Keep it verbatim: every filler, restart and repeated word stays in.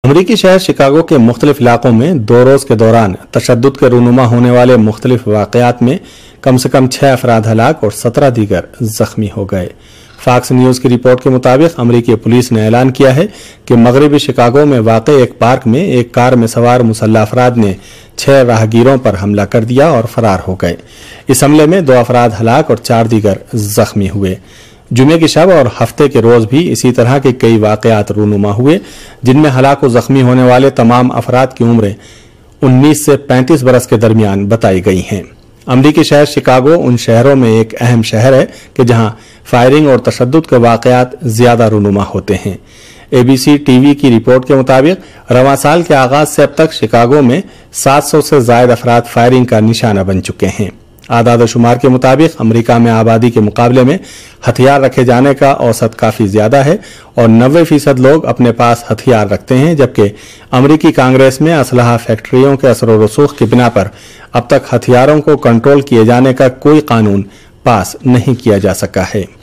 अमरीकी शहर शिकागो के मुख्तलिफ इलाकों में दो रोज के दौरान तशद्दुद के रूनुमा होने वाले मुख्तलिफ वाक़यात में कम से कम छह अफराद हलाक और सत्रह दीगर जख्मी हो गए। फॉक्स न्यूज की रिपोर्ट के मुताबिक अमरीकी पुलिस ने ऐलान किया है कि मगरबी शिकागो में वाक़ एक पार्क में एक कार में सवार मुसल्लह अफराद ने छह राहगीरों पर हमला कर दिया और फरार हो गए। इस हमले में दो अफराद हलाक और चार दीगर जख्मी हुए। जुमे की शब और हफ्ते के रोज भी इसी तरह के कई वाक़यात रूनुमा हुए, जिनमें हलाक और जख्मी होने वाले तमाम अफराद की उम्रें उन्नीस से पैंतीस बरस के दरमियान बताई गई हैं। अमरीकी शहर शिकागो उन शहरों में एक अहम शहर है कि जहां फायरिंग और तशद्दुद के वाक़यात ज्यादा रूनुमा होते हैं। एबीसी टीवी की रिपोर्ट के मुताबिक रवां साल के आगाज से अब तक शिकागो में सात सौ से ज्यादा अफराद फायरिंग का निशाना बन चुके हैं। आदाद शुमार के मुताबिक अमरीका में आबादी के मुकाबले में हथियार रखे जाने का औसत काफी ज्यादा है और नब्बे फीसद लोग अपने पास हथियार रखते हैं, जबकि अमरीकी कांग्रेस में असलहा फैक्ट्रियों के असर व रसूख की बिना पर अब तक हथियारों को कंट्रोल किए जाने का कोई कानून पास नहीं किया जा सका है।